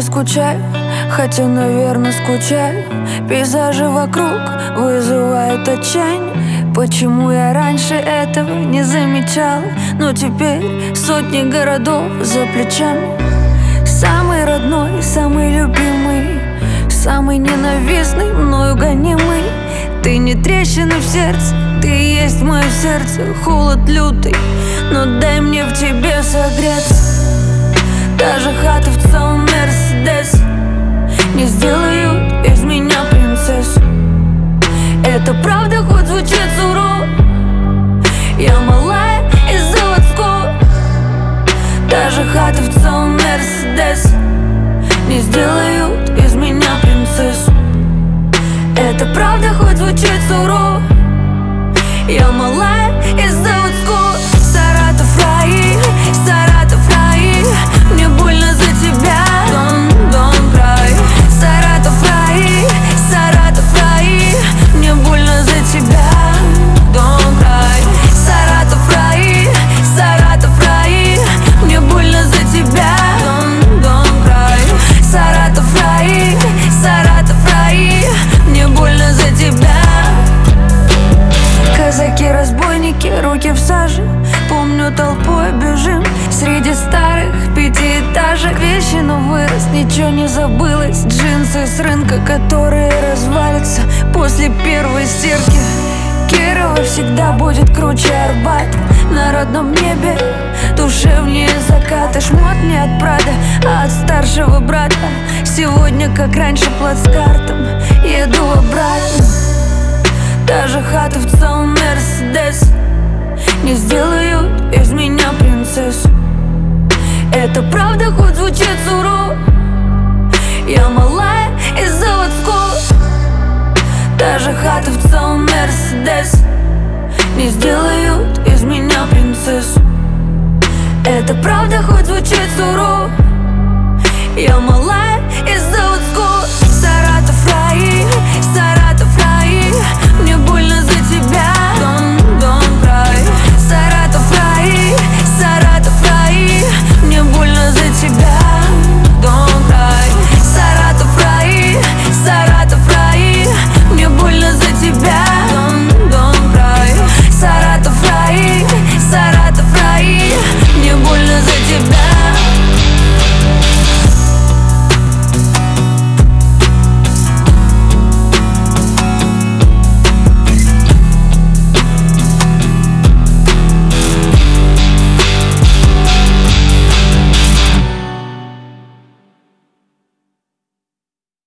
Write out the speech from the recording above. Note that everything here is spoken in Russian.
скучаю, хотя, наверное, скучаю. Пейзажи вокруг вызывают отчаяние. Почему я раньше этого не замечала? Но теперь сотни городов за плечами. Самый родной, самый любимый, самый ненавистный, мною гонимый. Ты не трещина в сердце, ты есть мое сердце. Холод лютый, но дай мне в тебе согреться. Даже хаты в целом Мерседес не сделают из меня принцессу. Это правда, хоть звучит сурово. Я малая и заводского. Даже хаты в целом Мерседес не сделают из меня принцессу. Это правда, хоть звучит сурово. Я малая и заводского. Саратов рай, Саратов рай. Мне больно за тебя, don't cry. Саратов рай, Саратов рай. Мне больно за тебя, don't cry. Саратов рай, Саратов рай. Мне больно за тебя, don't cry. Саратов рай, Саратов рай. Мне больно за тебя. Казаки-разбойники, руки в саже. Помню, толпой бежим среди старых пятиэтажек. Вещи, но вырос, ничего не забылось. Джинсы с рынка, которые развалятся после первой стирки. Кирово всегда будет круче Арбат. На родном небе душевнее заката. Шмот не от Прада, а от старшего брата. Сегодня, как раньше, плацкартом еду обратно. Даже хаты в целом Мерседес не сделают из меня принцессу. Это правда, хоть звучит сурово. Я малая и заводского. Даже хаты в целом Мерседес не сделают из меня принцессу. Это правда, хоть звучит сурово. Я малая